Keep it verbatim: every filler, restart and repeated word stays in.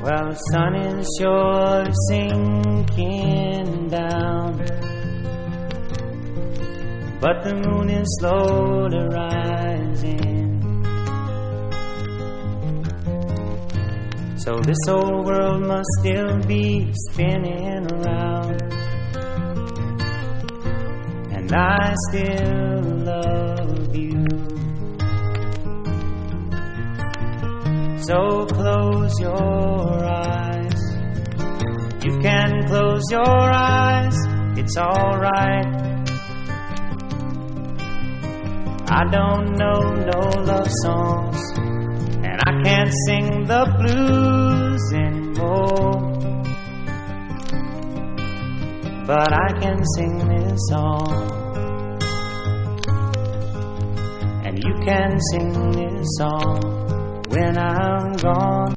Well, the sun is surely sinking down, but the moon is slowly rising. So this old world must still be spinning around, and I still love you. So close your eyes. You can close your eyes, it's alright. I don't know no love songs, and I can't sing the blues anymore, but I can sing this song, and you can sing this song when I'm gone.